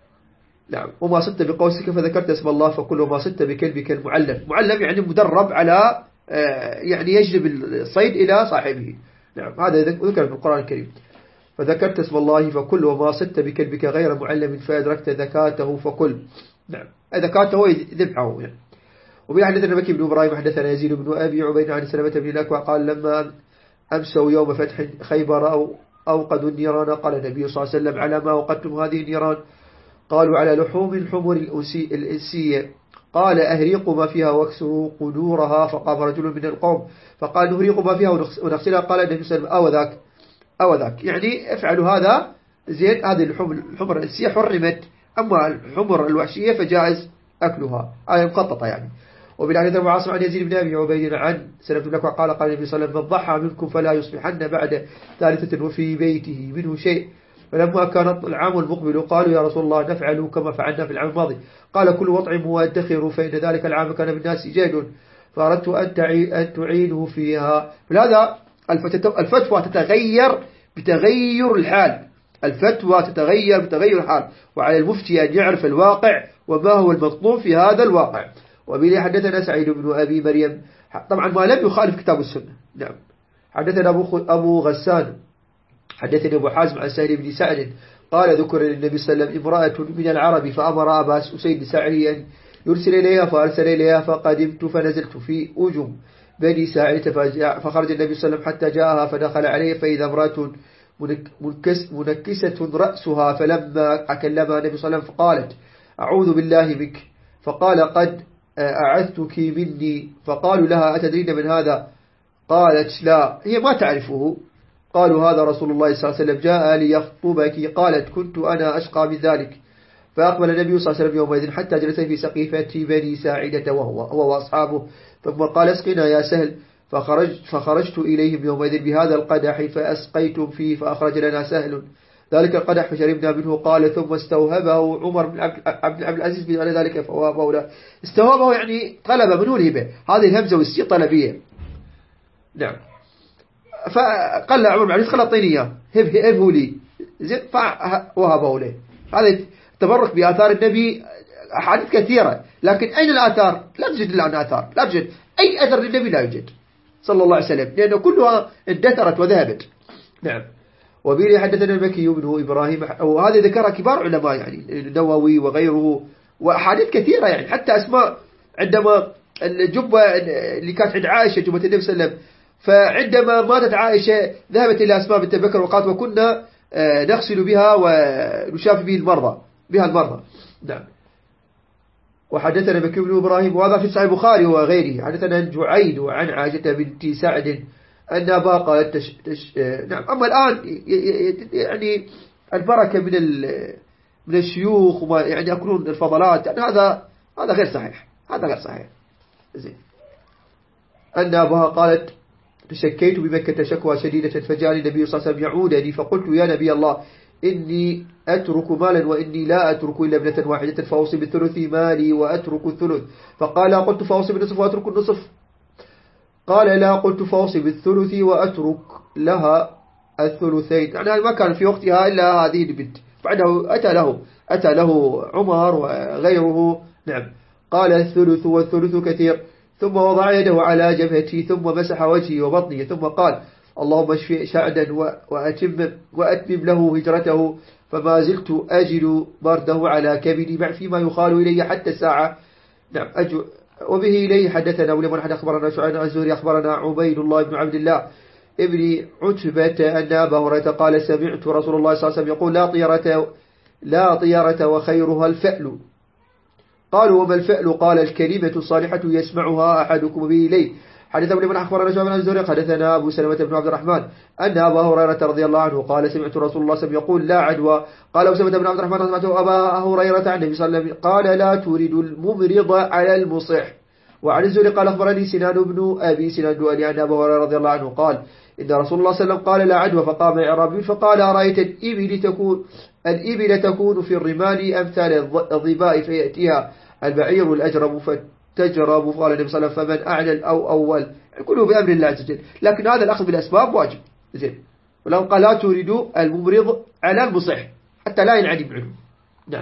نعم. وما صدت بقوسك فذكرت اسم الله فكل وما صدت بكلبك المعلم. معلم يعني مدرب على يعني يجلب الصيد إلى صاحبه. نعم. هذا ذكر في القرآن الكريم. فذكرت اسم الله فكل وما صدت بكلبك غير معلم فأدركت ذكاته فكل. نعم. ذكاته ذبحه يعني. وبه حدثنا مكي بن إبراهيم حدثنا يزيد بن أبي عبيد عن سلمة بن الأكوع قال لما أمسوا يوم فتح خيبر أو أوقدوا النيران قال النبي صلى الله عليه وسلم على ما أوقدتم هذه النيران قالوا على لحوم الحمر الإنسية قال أهريقوا ما فيها واكسروا قدورها. فقام رجل من القوم فقال نهريق ما فيها ونغسلها. قال النبي صلى الله عليه وسلم أو ذاك أو ذاك يعني افعلوا هذا زين. هذه الحمر الإنسية حرمت أما الحمر الوحشية فجائز أكلها آية مقططة يعني. وبالعدد المعاصم عن يزيد بن أبي عبيد عن سلمة بن الأكوع قال قال النبي صلى الله عليه وسلم من ضحى منكم فلا يصبحن بعد ثالثة وفي بيته منه شيء. فلما كان العام المقبل قالوا يا رسول الله نفعل كما فعلنا في العام الماضي. قال كل وطعم وادخروا فإن ذلك العام كان بالناس جيد فأردت أن تعينوا فيها. فهذا الفتوى تتغير بتغير الحال. الفتوى تتغير بتغير الحال وعلى المفتي أن يعرف الواقع وما هو المطلوب في هذا الواقع. وبه حدثنا سعيد بن أبي مريم طبعا ما لم يخالف كتاب السنة. نعم. حدثنا أبو, أبو غسان حدثنا أبو حازم عن سهل بن سعد قال ذكر للنبي صلى الله عليه وسلم امرأة من العرب فأمر أبا أسيد سعري أن يرسل إليها فأرسل إليها فقدمت فنزلت في أجم بني ساعدة فخرج النبي صلى الله عليه وسلم حتى جاءها فدخل عليه فإذا امرأة منكس منكسة رأسها فلما أكلمها النبي صلى الله عليه وسلم فقالت أعوذ بالله منك. فقال قد أعذتك مني. فقالوا لها أتدرين من هذا؟ قالت لا هي ما تعرفه. قالوا هذا رسول الله صلى الله عليه وسلم جاء ليخطبك. قالت كنت أنا أشقى من ذلك. فأقبل النبي صلى الله عليه وسلم يومئذ حتى جلس في سقيفة بني ساعدة وهو هو وأصحابه ثم قال اسقنا يا سهل. فخرج فخرجت إليهم يومئذ بهذا القدح فأسقيتم فيه فأخرج لنا سهل ذلك القدح فشربنا منه. قال ثم استوهبه عمر بن عبد العزيز بن على ذلك فوهبه له. استوهبه يعني طلب من الهبة. هذه الهمزة والسي طلبية. نعم. فقال عمر بن عبد العزيز خلطيني إياه هب هبه لي زين فوهبه له. هذا تبرك بآثار النبي أحاديث كثيرة لكن أين الآثار؟ لا تجد لنا آثار لا تجد أي أثر للنبي لا يوجد صلى الله عليه وسلم لأنه كلها اندثرت وذهبت. نعم. وبه حدثنا المكي بن إبراهيم، وهذا ذكرها كبار علماء يعني النووي وغيره، وأحاديث كثيرة يعني، حتى أسماء عندما الجبة اللي كانت عند عائشة جبة النبي صلى الله عليه وسلم، فعندما ماتت عائشة ذهبت إلى أسماء بنت بكر وقالت وكنا نغسل بها ونشاف به المرضى بها المرضى. نعم. وحدثنا مكي بن إبراهيم، وهذا في صحيح البخاري وغيره. حدثنا جعيد عن عائشة بنت سعد أن أبا قالت تش... تش... نعم. أما الآن يعني البركة من ال... من الشيوخ وما يعني يأكلون الفضلات، يعني هذا هذا غير صحيح، هذا غير صحيح. زين. أن أبا قالت تشكيت بمكة شكوى شديدة فجاءني النبي صلى الله عليه وسلم يعودني، فقلت يا نبي الله إني أترك مالا وإني لا أترك إلا ابنة واحدة فأوصي بالثلث مالي وأترك الثلث. فقال لا، قلت فأوصي بالنصف وأترك النصف. قال لا، قلت فأوصي بالثلث وأترك لها الثلثين. يعني ما كان في وقتها إلا هذه البنت. بعده أتى له أتى له عمر وغيره. نعم. قال الثلث والثلث كثير. ثم وضع يده على جبهتي ثم مسح وجهي وبطني ثم قال اللهم اشفي سعدا وأتم, وأتمم له هجرته، فما زلت أجد برده على كبدي فيما يخال إلي حتى الساعة. نعم. أجو وبه إليه حدثنا ولمن حد أخبرنا شعيب عن الزهري أخبرنا عبيد الله بن عبد الله ابن عتبة أن أبا هريرة قال سمعت رسول الله صلى الله عليه وسلم يقول لا طيرة لا طيرة وخيرها الفأل. قالوا وما الفأل؟ قال الكلمة الصالحة يسمعها أحدكم به إليه. حدث ابن من أخبرنا شعيب عن الزهري حدثنا أبو سلمة بن عبد الرحمن أن أبا هريرة رضي الله عنه قال سمعت رسول الله صلى الله عليه وسلم يقول لا عدوى. قال أبو سلمة بن عبد الرحمن سمعت أبا هريرة عن النبي صلى الله عليه وسلم قال لا تورد الممرض على المصح. وعن الزهري قال أخبرني سنان بن أبي سنان دواني أن أبا هريرة رضي الله عنه قال إن رسول الله صلى الله عليه وسلم قال لا عدوى. فقام إعرابي فقال أرأيت الإبل تكون الإبل تكون في الرمال أمثال الظباء فيأتيها البعير الأجرب فتجرب. قال النبي صلى الله عليه وسلم فمن أعلن أو أول كله بأمر الله عز وجل، لكن هذا الأخذ بالأسباب واجب. زين. ولو قال لا تريد الممرض على المصح حتى لا ينعدم عنه. نعم.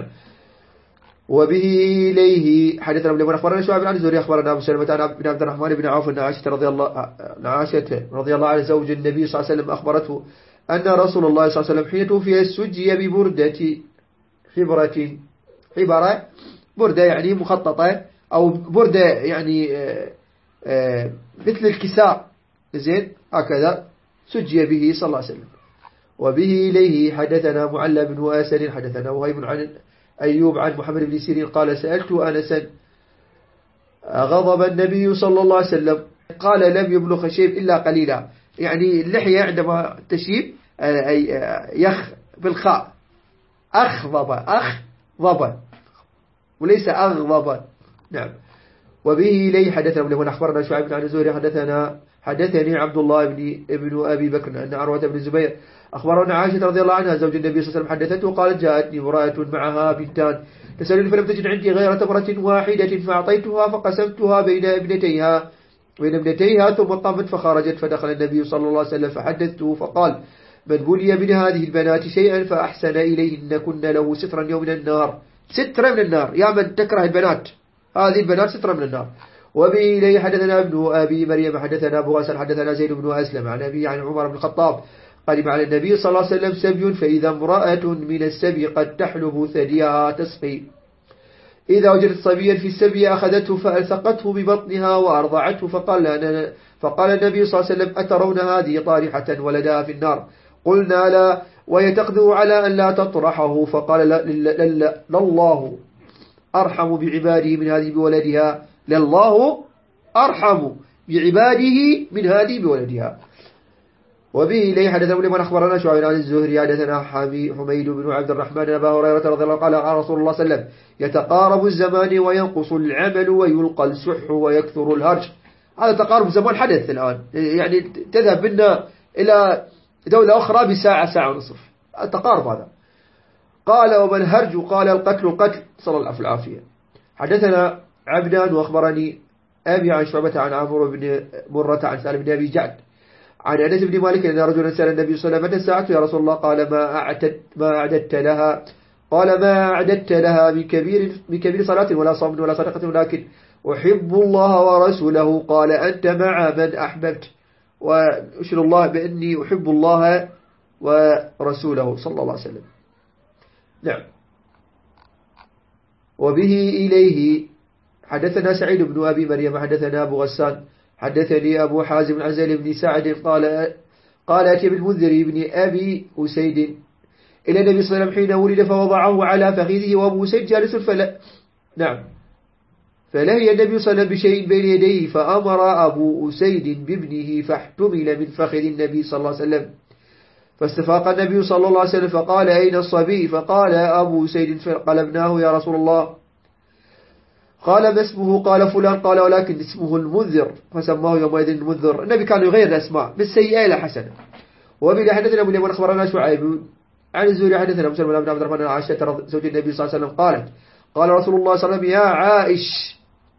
وبه إليه حدثنا ابن أخبرنا شعيب عن الزهري أخبرنا أبو سلمة بن عبد الرحمن بن عوف أن عائشة رضي الله عائشة رضي الله عنها زوج النبي صلى الله عليه وسلم أخبرته أن رسول الله صلى الله عليه وسلم حين توفي سجي ببردة حبرة حبرة بردة يعني مخططة أو بردة يعني آآ آآ مثل الكساء. زين. هكذا سجي به صلى الله عليه وسلم. وبه إليه حدثنا معلى بن واسر حدثنا وهيب عن أيوب عن محمد بن سيرين قال سألت أنسا غضب النبي صلى الله عليه وسلم قال لم يبلغ شيب إلا قليلا. يعني اللحية عندما تشيب يخ بالخاء أخضب أخضب وليس أغضب. نعم. وبه إليه حدثنا ابن أخبرنا شعيب عن الزهري حدثنا حدثني عبد الله بن ابن أبي بكر أن عروة بن الزبير أخبرنا عائشة رضي الله عنها زوج النبي صلى الله عليه وسلم حدثته قالت جاءتني امرأة معها بنتان تسألني فلم تجد عندي غير تمرة واحدة فأعطيتها فقسمتها بين ابنتيها بين ابنتيها ثم طمت فخرجت فدخل النبي صلى الله عليه وسلم فحدثته فقال من بلي من هذه البنات شيئا فأحسن إليهن كن له سترا يوم من النار. سترا من النار يا من تكره البنات، هذه البنات سترا من النار. وبه إليه حدثنا ابن أبي مريم حدثنا أبو غسل حدثنا زيد بن أسلم عن أبي عن عمر بن الخطاب قدم على النبي صلى الله عليه وسلم سبي فإذا امرأة من السبي قد تحلب ثديها تسقي. إذا وجدت صبيا في السبي أخذته فألثقته ببطنها وأرضعته. فقال, فقال النبي صلى الله عليه وسلم أترون هذه طارحة ولدها في النار؟ قلنا لا وهي تقدر على أن لا تطرحه. فقال لا لله أرحم بعباده من هذه بولدها لله أرحم بعباده من هذه بولدها. وبه إليه حدثنا لمن أخبرنا شعيب عن الزهري حدثنا حميد بن عبد الرحمن أبا هريرة رضي الله عنه قال عن رسول الله صلى الله عليه وسلم يتقارب الزمان وينقص العمل ويلقى السح ويكثر الهرج. هذا تقارب زمان حدث الآن، يعني تذهب بنا إلى دولة أخرى بساعة ساعة ونصف، التقارب هذا. قال وما الهرج؟ قال القتل القتل صلى الله عليه وسلم. حدثنا عبدان وأخبرني أبي عن شعبة عن عمرو بن مرة عن سالم بن أبي جعد عن أنس بن مالك أن رجلا سأل النبي صلى الله عليه وسلم متى الساعة يا رسول الله؟ قال ما أعددت ما أعددت لها قال ما أعددت لها من كبير من كبير صلاة ولا صوم ولا صدقة ولكن أحب الله ورسوله. قال أنت مع من أحببت وأشهد الله بأني أحب الله ورسوله صلى الله عليه وسلم. نعم. وبه إليه حدثنا سعيد بن أبي مريم حدثنا أبو غسان حدثني أبو حازم عن زيد بن سعد قال قال أتي بالمنذر بن أبي أسيد إلى النبي صلى الله عليه وسلم حين ولد فوضعه على فخذه وأبو أسيد جالس فلا نعم فلهي النبي صلى الله عليه وسلم بشيء بين يديه فأمر أبو أسيد بابنه فاحتمل من فخذ النبي صلى الله عليه وسلم فاستفاق النبي صلى الله عليه وسلم فقال أين الصبي فقال أبو أسيد فقلبناه يا رسول الله قال ما اسمه قال فلان قال ولكن اسمه المنذر فسماه يومئذ المنذر. النبي كان يغير الأسماء من سيئة إلى حسنة. وبلا حدثنا أبو اليمن أخبرنا شعيب عن الزهري حدثنا مسلم بن عبد الرحمن عائشة زوج النبي صلى الله عليه وسلم قالت قال رسول الله صلى الله عليه وسلم يا عائش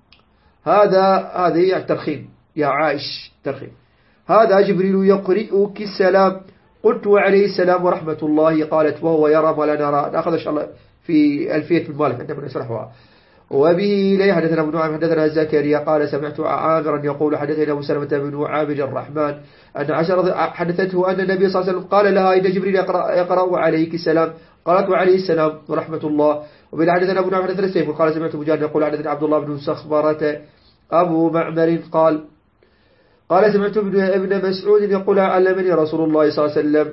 هذا هذه الترخيم يا عائش ترخيم هذا جبريل يقرئك السلام قلت وعليه السلام ورحمة الله قالت وهو يرى ما لا نرى. نأخذ إن شاء الله في ألفية المالك عندما نشرحها. وبه إليه حدثنا ابن نعيم حدثنا زكريا قال سمعت عامرا يقول حدثنا أبو سلمة بن عابد الرحمن أن عشر حدثته أن النبي صلى الله عليه وسلم قال لها إن جبريل يقرأ, يقرأ عليك السلام قالت وعليه السلام ورحمة الله. وبه حدثنا ابن نعيم حدثنا السيف قال سمعت مجاهد يقول حدثنا عبد الله بن سخبرة أبو معمر قال قال سمعت ابن مسعود يقول علمني رسول الله صلى الله عليه وسلم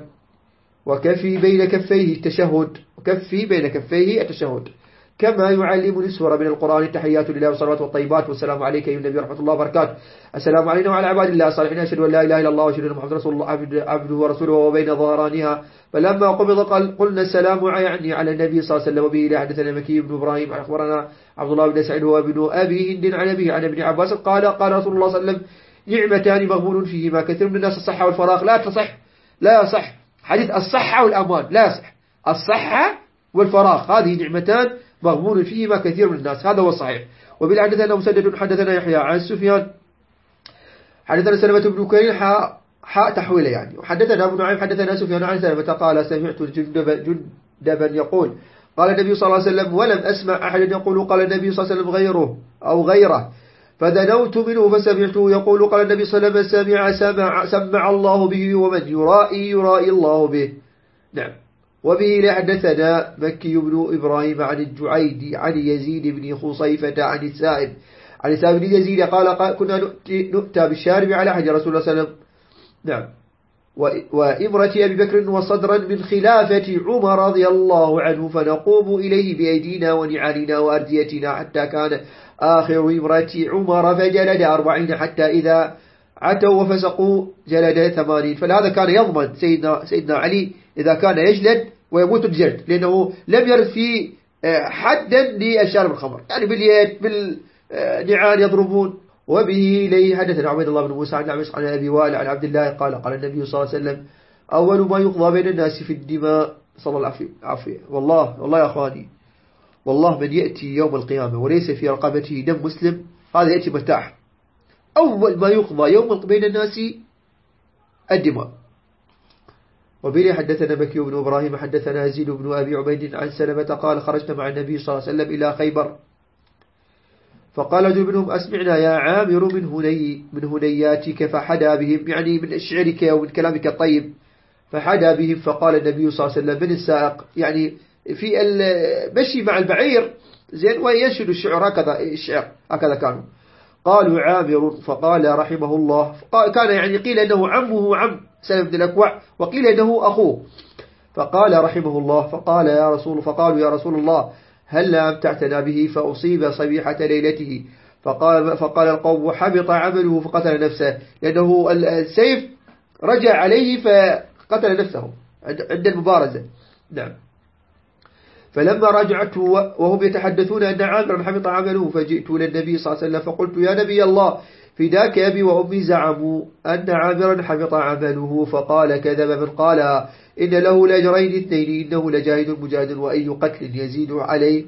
وكفي بين كفيه التشهد وكفي بين كفيه التشهد كما يعلمني السورة من القرآن التحيات لله والصلوات والطيبات والسلام عليك أيها النبي ورحمة الله وبركاته السلام علينا وعلى عباد الله الصالحين أشهد أن لا إله إلا الله وأشهد أن محمدا رسول الله عبده ورسوله وبين ظهرانها فلما قبض قال قلنا السلام يعني على النبي صلى الله عليه وسلم. وبه لا حدثنا مكي بن إبراهيم أخبرنا عبد الله بن سعيد هو ابن أبي هند عن أبيه عن ابن عباس قال قال رسول الله صلى الله عليه وسلم نعمتان مغبون فيهما كثير من الناس الصحة والفراغ لا تصح لا يصح حديث الصحة والأمان لا يصح الصحة والفراغ هذه نعمتان مغبون فيهما كثير من الناس هذا هو الصحيح. وبلا حدثنا مسدد حدثنا يحيى عن سفيان حدثنا سلمة بن كريم حاء حاء تحويله يعني وحدثنا ابو نعيم حدثنا سفيان عن سلمة قال سمعت جندبا جندبا يقول قال النبي صلى الله عليه وسلم ولم أسمع أحد يقول قال النبي صلى الله عليه وسلم غيره أو غيره فدنوت منه فسمعته يقول قال النبي صلى الله عليه وسلم سمع سمع سمع الله به ومن يرائي يرائي الله به. نعم. وبه لحدثنا مكي بن إبراهيم عن الجعيد عن يزيد بن خصيفة عن السائب عن السائب بن يزيد قال, قال كنا نؤتى بالشارب على حج رسول الله صلى الله عليه وسلم. نعم. وإمرة أبي بكر وصدرا من خلافة عمر رضي الله عنه فنقوم إليه بأيدينا ونعالنا وأرديتنا حتى كان آخر إمرة عمر فجلد أربعين حتى إذا عتوا وفسقوا جلد ثمانين. فلهذا كان يضمن سيدنا, سيدنا علي إذا كان يجلد ويموت الجلد لأنه لم يرد في حدا للشارب الخمر يعني باليد بالنعال يضربون. وبه إليه حدثنا عبد الله بن موسى عن عمش عن أبي وائل عن عبد الله قال قال النبي صلى الله عليه وسلم أول ما يقضى بين الناس في الدماء صلى الله عليه وسلم والله والله يا أخواني والله من يأتي يوم القيامة وليس في رقبته دم مسلم هذا يأتي مرتاح. أول ما يقضى يوم بين الناس الدماء. وبه حدثنا مكي بن إبراهيم حدثنا يزيد بن أبي عبيد عن سلمة قال خرجنا مع النبي صلى الله عليه وسلم إلى خيبر فقال رجل منهم أسمعنا يا عامر من هني من هنياتك فحدا بهم يعني من شعرك ومن كلامك الطيب فحدا بهم فقال النبي صلى الله عليه وسلم من السائق يعني في المشي مع البعير زين وينشد الشعر هكذا الشعر هكذا كانوا. قالوا عامر فقال رحمه الله كان يعني قيل أنه عمه عم سلم بن الأكوع وقيل أنه أخوه فقال رحمه الله فقال يا رسول فقالوا يا رسول الله هل أمتعتنا به فأصيب صبيحة ليلته فقال, فقال القوم حبط عمله فقتل نفسه لأنه السيف رجع عليه فقتل نفسه عند المبارزة. نعم. فلما رجعت وهم يتحدثون أن عامرا حبط عمله فجئت للنبي صلى الله عليه وسلم فقلت يا نبي الله فداك أبي وأمي زعموا أن عامرا حبط عمله فقال كذب من قال إن له لأجرين اثنين إنه لجاهد مجاهد وأي قتل يزيد عليه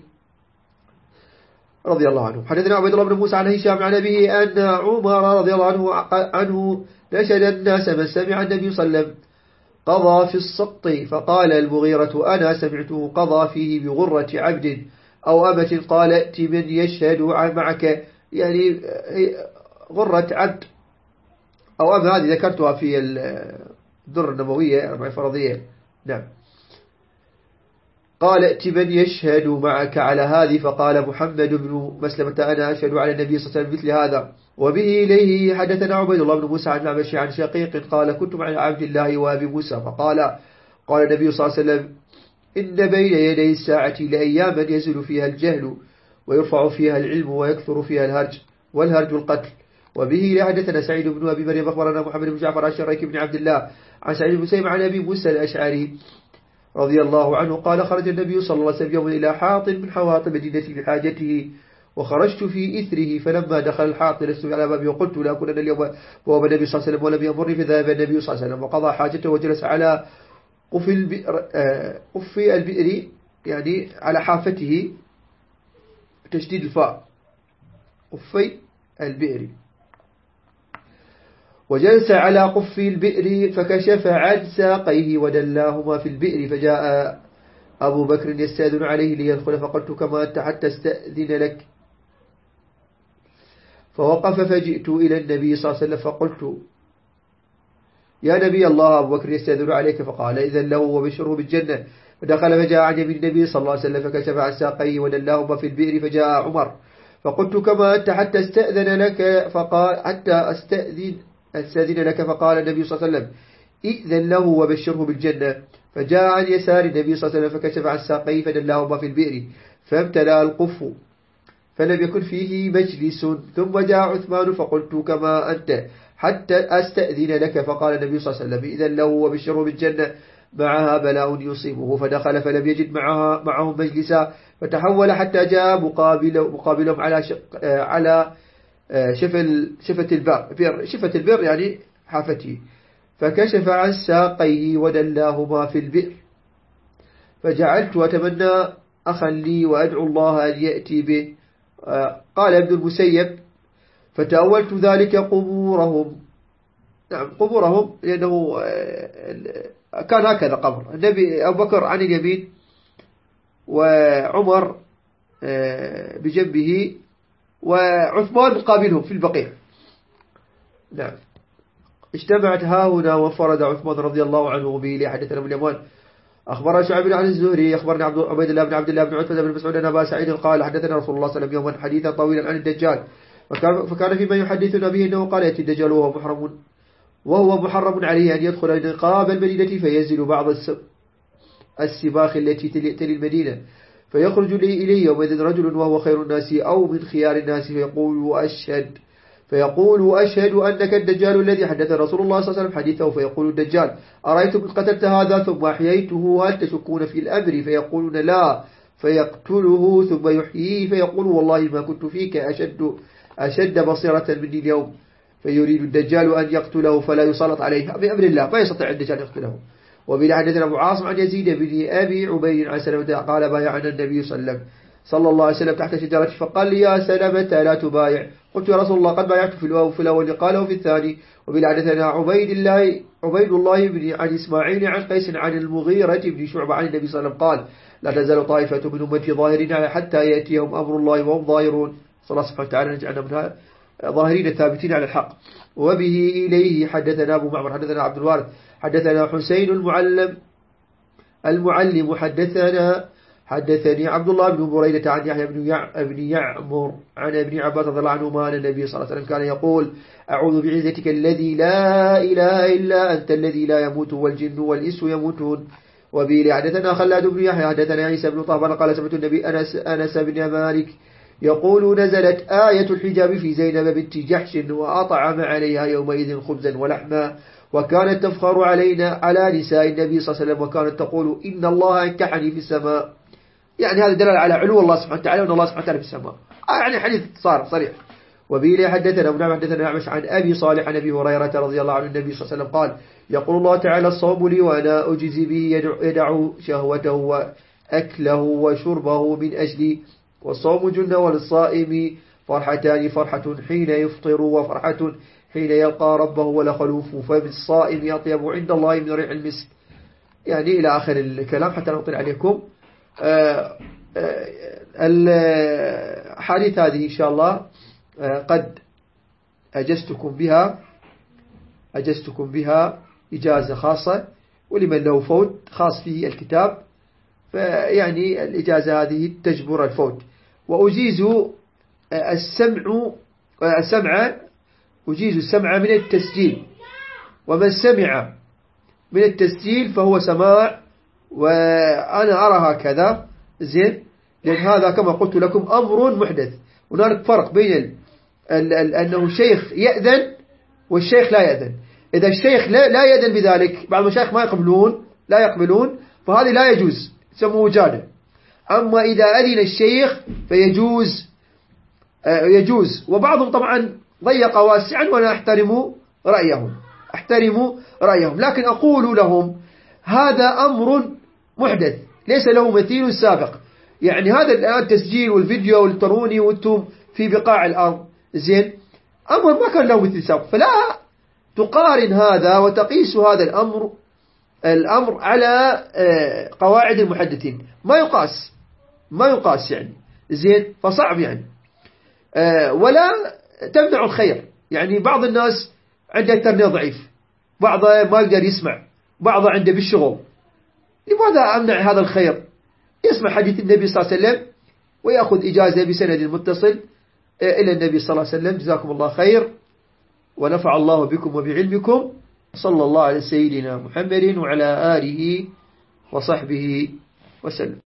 رضي الله عنه. حدثنا عبد الله بن موسى عن هشام عن أبيه أن عمر رضي الله عنه, عنه نشد الناس من سمع النبي صلى الله عليه وسلم قضى في السقط فقال المغيرة أنا سمعته قضى فيه بغرة عبد أو أمة قال ائت من يشهد معك يعني غرة عبد أو أمة هذه ذكرتها في الدرر النبوية أربعين فرضية. نعم. قال ائت من يشهد معك على هذه، فقال محمد بن مسلمة أنا أشهد على النبي صلى الله عليه وسلم مثل هذا. وبه إليه حدثنا عبيد الله بن موسى عن معمش عن شقيق قال كنت مع عبد الله وأبي موسى فقال قال النبي صلى الله عليه وسلم إن بين يدي الساعة لأياما يزل فيها الجهل ويرفع فيها العلم ويكثر فيها الهرج والهرج القتل. وبه لحدثنا سعيد بن أبي مريم أخبرنا محمد بن جعفر عن شريك بن عبد الله عن سعيد بن مسيب عن أبي موسى الأشعري رضي الله عنه قال خرج النبي صلى الله عليه وسلم يوما إلى حاطب من حواطب مدينة لحاجته وخرجت في إثره، فلما دخل الحاط لست على بابي وقلت لا أكون اليوم بواب النبي صلى الله عليه وسلم ولم يمرني، فذهب النبي صلى الله عليه وسلم وقضى حاجته وجلس على قف البئر, قف البئر يعني على حافته تشديد الفاء قفي البئر، وجلس على قف البئر فكشف عن ساقيه ودلاهما في البئر، فجاء أبو بكر يستأذن عليه ليدخل فقلت كما أنت حتى استأذن لك، فوقف فجئت إلى النبي صلى الله عليه وسلم فقلت يا نبي الله أبو بكر يستأذن عليك، فقال إذن له وبشره بالجنة، فدخل فجاء عن يمين النبي صلى الله عليه وسلم فكشف عن ساقيه ودلاهما في البئر، فجاء عمر فقلت كما أنت حتى استأذن لك، فقال حتى أستأذن أستأذن لك، فقال النبي صلى الله عليه وسلم إذن له وبشره بالجنة، فجاء عن يسار النبي صلى الله عليه وسلم فكشف عن ساقيه فدلاهما في البئر فامتلأ القف فلم يكن فيه مجلس، ثم جاء عثمان فقلت كما أنت حتى أستأذن لك، فقال النبي صلى الله عليه وسلم إذن له وبشره بالجنة معها بلاء يصيبه، فدخل فلم يجد معها معهم مجلسا، فتحول حتى جاء مقابل مقابلهم على شق على شفل شفة البر شفة البر يعني حافته، فكشف عن ساقيه ودلاهما في البئر، فجعلت أتمنى أخا لي وأدعو الله أن يأتي به. قال ابن المسيب فتأولت ذلك قبورهم، نعم قبورهم لأنه كان هكذا قبر النبي أبو بكر عن اليمين وعمر بجنبه وعثمان مقابلهم في البقيع. نعم. اجتمعت هاهنا وفرد عثمان رضي الله عنه به لحدثنا من اليمان أخبرنا شعيب عن الزهري أخبرنا عبيد الله بن عبد الله بن عتبة بن مسعود أن أبا سعيد قال حدثنا رسول الله صلى الله عليه وسلم يوما حديثا طويلا عن الدجال، فكان, فكان فيما يحدثنا به أنه قال يأتي الدجال وهو محرم وهو محرم عليه أن يدخل نقاب المدينة فينزل بعض السباخ التي تلي المدينة، فيخرج لي إليه يومئذ رجل وهو خير الناس أو من خيار الناس فيقول أشهد فيقول أشهد أنك الدجال الذي حدث رسول الله صلى الله عليه وسلم حديثه، فيقول الدجال أرأيتم قتلت هذا ثم أحييته هل تشكون في الأمر؟ فيقولون لا، فيقتله ثم يحييه فيقول والله ما كنت فيك أشد أشد بصيرة مني اليوم، فيريد الدجال أن يقتله فلا يسلط عليه بأمر الله، ما يستطيع الدجال يقتله. وبلا حدثنا أبو عاصم عن يزيد بن أبي عبيد عن سلمة قال بايعنا النبي صلى الله عليه وسلم صلى الله عليه وسلم تحت شجرة، فقال لي يا سلمة لا تبايع، قلت يا رسول الله قد بايعت في الأول في الأول قال وفي الثاني. وبلا حدثنا عبيد الله عبيد الله بن عن إسماعيل عن قيس عن المغيرة بن شعبة عن النبي صلى الله عليه وسلم قال لا تزال طائفة من أمتي ظاهرين حتى يأتيهم أمر الله وهم ظاهرون، صلى الله سبحانه وتعالى نجعلنا منها ظاهرين ثابتين على الحق. وبه إليه حدثنا أبو معمر حدثنا عبد الوارث حدثنا حسين المعلم المعلم حدثنا حدثني عبد الله بن بريدة عن يحيى بن يع بن يعمر عن ابن عباس رضي الله عنهما أن النبي صلى الله عليه وسلم كان يقول أعوذ بعزتك الذي لا إله إلا أنت الذي لا يموت والجن والإنس يموتون. وبه حدثنا خلاد بن يحيى حدثنا عيسى بن طهمان قال سمعت النبي أنس أنس بن مالك يقول نزلت آية الحجاب في زينب بنت جحش وأطعم عليها يومئذ خبزا ولحما، وكانت تفخر علينا على نساء النبي صلى الله عليه وسلم وكانت تقول إن الله أنكحني في السماء، يعني هذا دلال على علو الله سبحانه وتعالى وأن الله سبحانه وتعالى في السماء، يعني حديث صار صريح. وبه حدثنا ابن حدثنا أعمش عن أبي صالح عن أبي هريرة رضي الله عنه النبي صلى الله عليه وسلم قال يقول الله تعالى الصوم لي وأنا أجزي به يدع شهوته وأكله وشربه من أجلي، والصوم جنة وللصائم فرحتان فرحة حين يفطر وفرحة حين يلقى ربه ولخلوف فم الصائم أطيب عند الله من ريح المسك، يعني إلى آخر الكلام حتى نطلع عليكم. الحديث هذه إن شاء الله قد أجزتكم بها أجزتكم بها إجازة خاصة، ولمن له فوت خاص في الكتاب، فيعني الإجازة هذه تجبر الفوت. وأجيز السمع السمع أجيز السمع من التسجيل، ومن سمع من التسجيل فهو سماع، وأنا أرى هكذا زين، لأن هذا كما قلت لكم أمر محدث. هناك فرق بين ال ال أنه شيخ يأذن والشيخ لا يأذن. إذا الشيخ لا, لا يأذن بذلك، بعض المشايخ ما يقبلون لا يقبلون فهذه لا يجوز، يسموه وجادة. أما إذا أذن الشيخ فيجوز آه يجوز. وبعضهم طبعا ضيق واسعا، وأنا أحترم رأيهم أحترم رأيهم لكن أقول لهم هذا أمر محدث ليس له مثيل سابق. يعني هذا الآن تسجيل والفيديو والإلكتروني وأنتم في بقاع الأرض زين، أمر ما كان له مثيل سابق، فلا تقارن هذا وتقيس هذا الأمر الأمر على قواعد المحدثين، ما يقاس ما يقاس يعني زين، فصعب يعني. ولا تمنع الخير، يعني بعض الناس عنده انترنت ضعيف، بعضه ما يقدر يسمع، بعضه عنده بالشغل، لماذا أمنع هذا الخير؟ يسمع حديث النبي صلى الله عليه وسلم ويأخذ إجازة بسند متصل إلى النبي صلى الله عليه وسلم. جزاكم الله خير، ونفع الله بكم وبعلمكم. صلى الله على سيدنا محمد وعلى آله وصحبه وسلم.